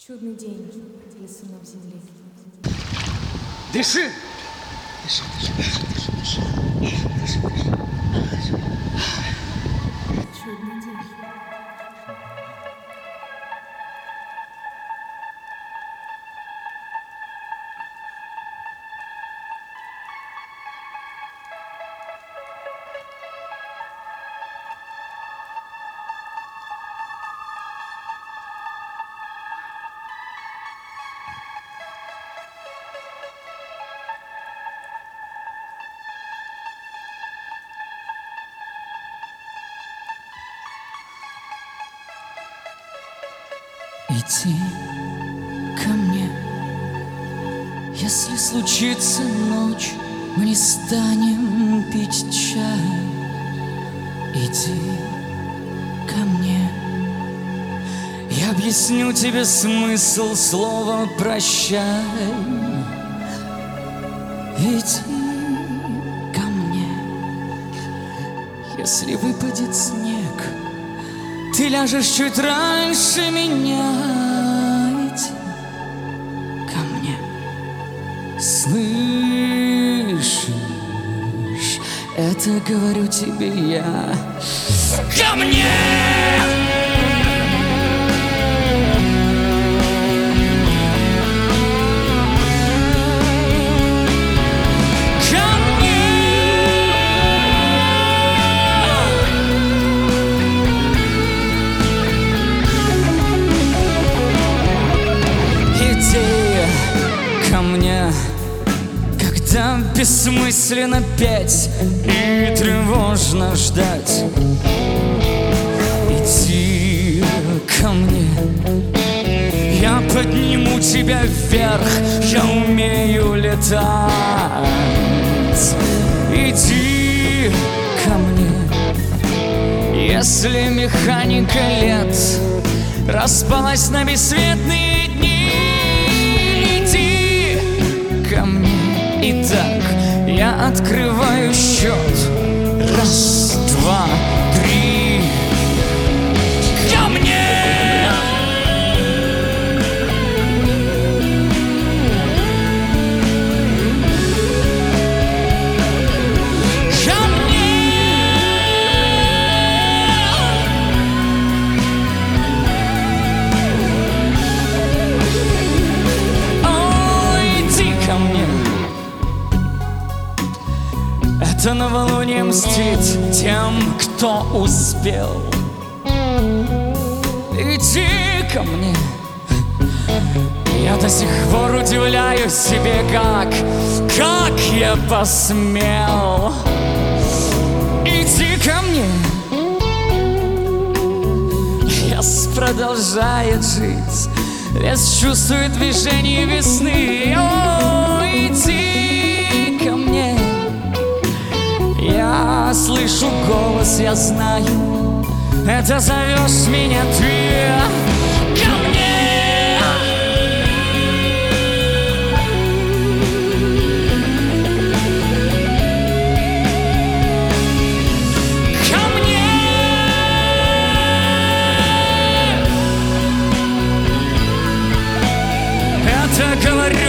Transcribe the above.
Чудный день для сынов земли. Дыши! Дыши, дыши, дыши, дыши, дыши, дыши, дыши, дыши. Чудный день. Иди ко мне, если случится ночь, мы не станем пить чай. Иди ко мне, я объясню тебе смысл слова «прощай». Иди ко мне, если выпадет снег, ты ляжешь чуть раньше меня. Иди ко мне, слышишь? Это говорю тебе я. Ко мне! Когда бессмысленно петь и тревожно ждать, иди ко мне, я подниму тебя вверх, я умею летать. Иди ко мне, если механика лет распалась на бесцветные дни. Иди ко мне. Итак, я открываю счет. Раз, два, три. Ко мне! Ко мне! О, иди ко мне! Это новолуние мстит тем, кто успел. Иди ко мне. Я до сих пор удивляюсь себе, как я посмел. Иди ко мне. Лес продолжает жить, лес чувствует движение весны. О, иди ко мне. Я слышу голос, я знаю, это зовешь меня ты. Ко мне! Ко мне! Это говорю